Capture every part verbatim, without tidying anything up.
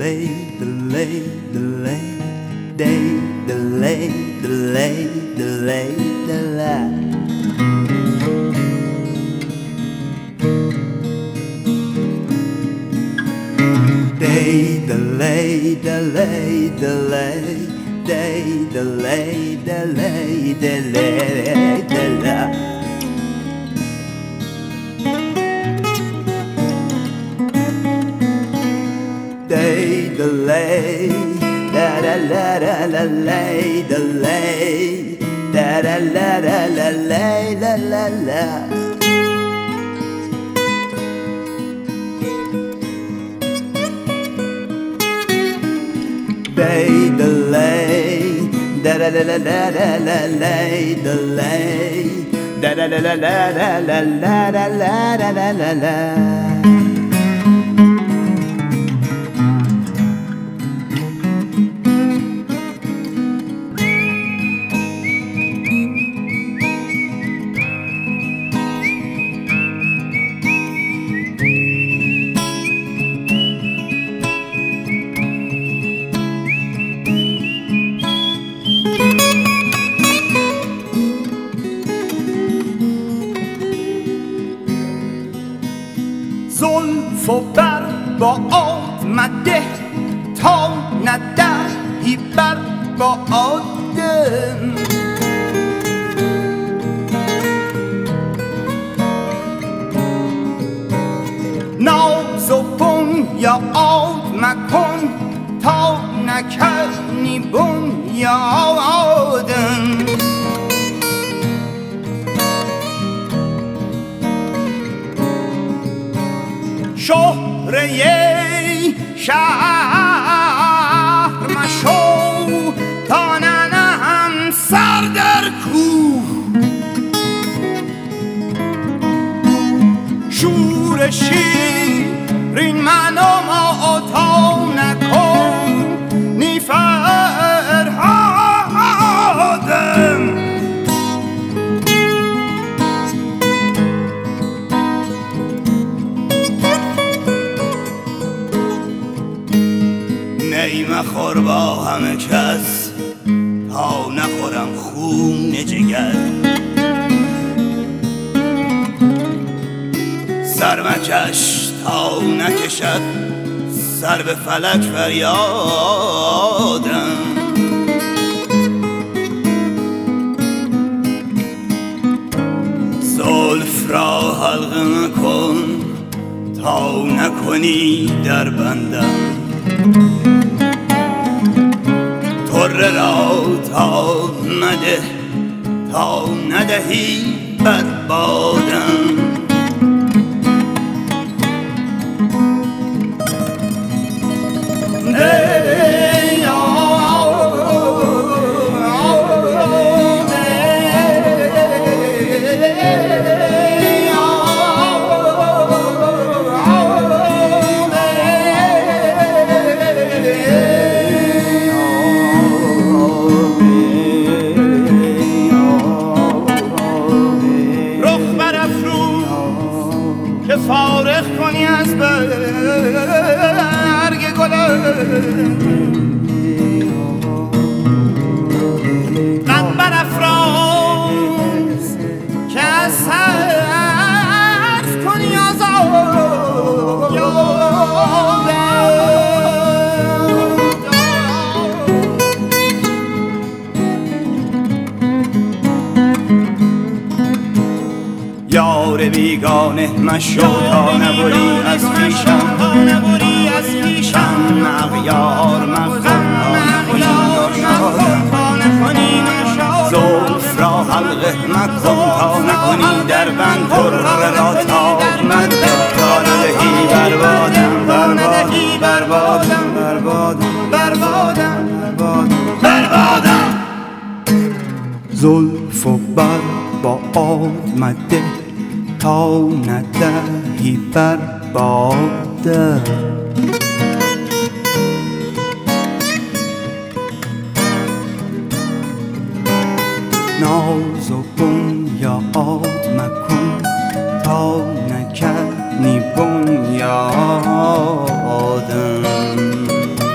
delay, delay, delay, day, delay, delay, delay, delay. Day, delay, delay, delay, day, delay, delay, delay, delay. Day, delay, da da la da la lay, delay, da da la da la lay, la la la. Day, delay, da da la la la la la lay, delay, da da la la la la la la la la la la la. زلف و بر با آمده تا ندهی بر با آدم ناز و بنیاد مکن تا نکنی بنیادم شهره شهر مشو تا ننهم سر در کوه شور شیرین من و ما تا نکن نی فرهادم نی مخور با همه کس تا نخورم خون جگر سر مکش تا نکشد سر به فلک فریادم زلف را حلقه مکن تا نکنی در بندم طره را تا مده تا ندهی بر بادم فارغ کنی از برگ گلم غم برافراز که از حرف کنی آزاد یار بیگانه مشو تا نبری از پیشم مغیار مخم تا نکنی نشادم زلف را حلقه مکن تا نکنی در بند طره را تا مده تا ندهی بربادم بربادم بربادم بربادم بربادم زلف و بر با آمده تا ندهی بر بادم ناز و بنیاد مکن تا نکنی بنیادم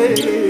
lay.